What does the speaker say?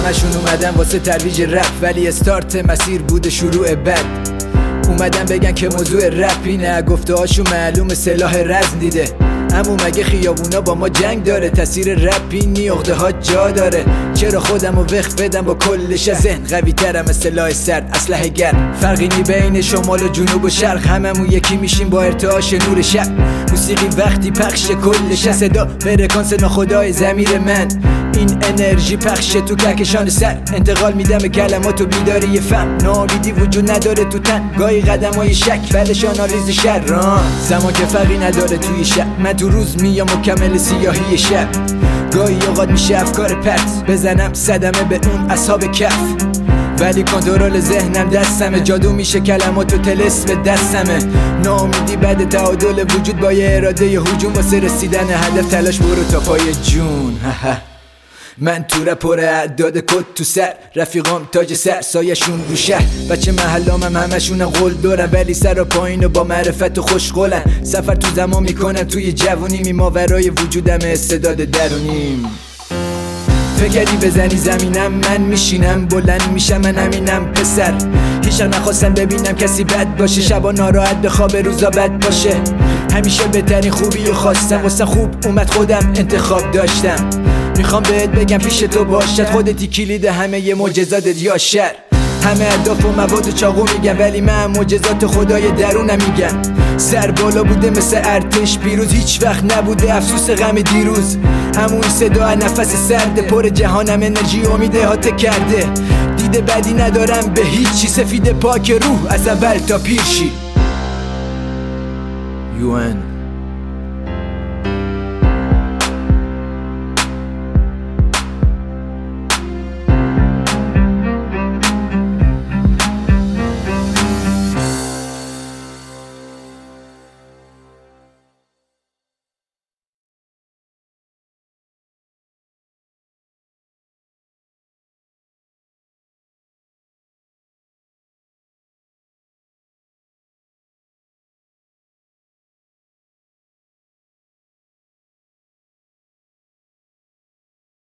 همشون اومدن واسه ترویج رپ، ولی استارت مسیر بوده شروع بد. اومدن بگن که موضوع رپ اینه، گفته هاشون معلوم سلاح رزم دیده. امو مگه خیابونا با ما جنگ داره؟ تاثیر رپ اینی عقده ها جا داره. چرا خودمو وقف بدم با کلش از ذهن؟ قوی ترم سلاح سرد اسلحه گرم. فرقی نی بین شمال و جنوب و شرق، هممون یکی میشیم با ارتعاش نور شب. موسیقی وقتی پخش کلش، صدا فرکانس ناخدای ضمیر من. این انرژی پخش تو کهکشان سر، انتقال میدم به کلمات و بیداری فهم. ناامیدی وجود نداره تو تن، گاهی قدمای شک بعدش آنالیز شر. زمان که فرقی نداره توی شب، من تو روز میام مکمل سیاهی شب. گاهی اوقات میشه افکار پرت بزنم صدمه به اون اصحاب کف، ولی کنترل ذهنم دستمه. جادو میشه کلمات و طلسم دستمه. ناامیدی بعد تعادل وجود با یه اراده هجوم، واسه رسیدن هدف تلاش برو تا پای جون. من تو رپ پر اعداد کد تو سر، رفیقام تاج سر سایشون دو شهر. بچه محلامم همشون قول دارن، ولی سر و پایین و با معرفت و خوشقولن. سفر تو زمان میکنم توی جوونیم، ماورای وجودم استعداد درونیم. فکری بزنی زمینم من میشینم، بلند میشم من همینم پسر. هیچ نخواستم ببینم کسی بد باشه، شبا ناراحت بخوابه روزا بد باشه. همیشه بهترین خوبی رو خواستم، واسه خوب اومد خودم انتخاب داشتم. میخوام بهت بگم پیش تو باشد، خودتی کلید همه ی معجزاتت یا شر. همه اهداف و مواد و چاقو میگم، ولی من معجزات خدای درونم میگم. سر بالا بوده مثل ارتش پیروز، هیچ وقت نبوده افسوس غم دیروز. همون صدا نفس سرده، پر جهانم انرژی امیده هاته کرده. دیده بدی ندارم به هیچی، سفید پاک روح از اول تا پیرشی. UN